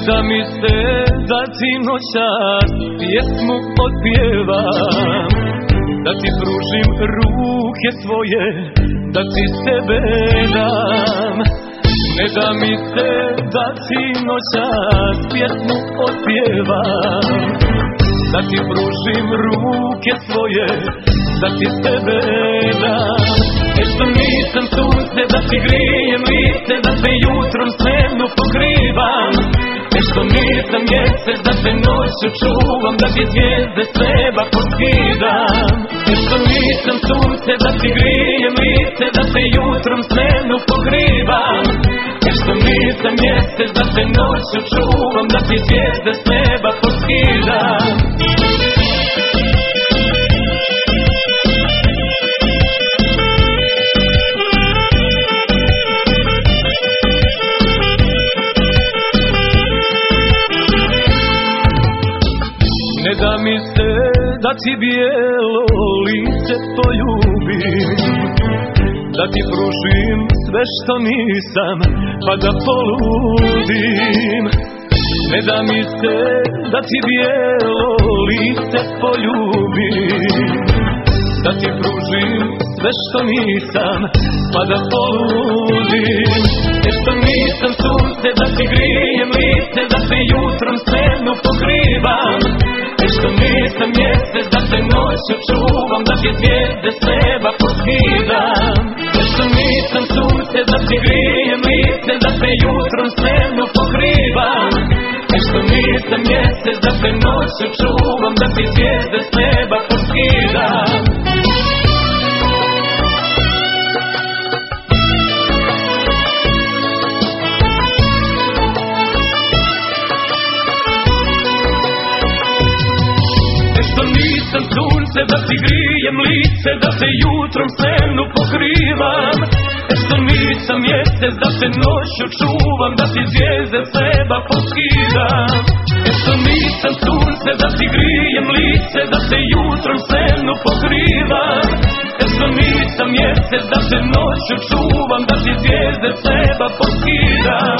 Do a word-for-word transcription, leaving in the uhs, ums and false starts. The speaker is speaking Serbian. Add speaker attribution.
Speaker 1: da mi se da ti noćas pjesmu otpjevam, da ti pružim ruke svoje, da ti sebe dam. Ne da mi se da ti noćas pjesmu otpjevam, da ti pružim ruke svoje, da ti sebe dam. E što nisam sunce da ti grijem lice, da te jutrom snemno pokrivam. E što nisam mjesec da te noću čuvam, da ti zvijezde s neba poskidam. E što nisam sunce da ti grijem lice, da te jutrom snemno pokrivam. E što nisam mjesec da te noću čuvam, da ti zvijezde s neba poskidam. Ne da mi se da ti bijelo lice poljubim, da ti pružim sve što nisam pa da poludim. Ne da mi se da ti bijelo lice poljubim, da ti pružim sve što nisam pa da poludim. E što nisam sunce da ti grijem lice, da te jutrom snemno pokrivam. E što nisam mjesec da te noću čuvam, da ti zvijezde s neba poskidam. E što nisam sunce da ti grijem lice, da te jutrom snemno pokrivam. E što nisam mjesec da te noću čuvam, da ti zvijezde s neba poskidam. Nisam sunce da ti grijem lice, da te jutrom snemno pokrivam. E što nisam mjesec da te noću čuvam, da ti zvijezde s neba poskidam. E što nisam sunce da ti grijem lice, da te jutrom snemno pokrivam. E što nisam mjesec da te noću čuvam, da ti zvijezde s neba poskidam.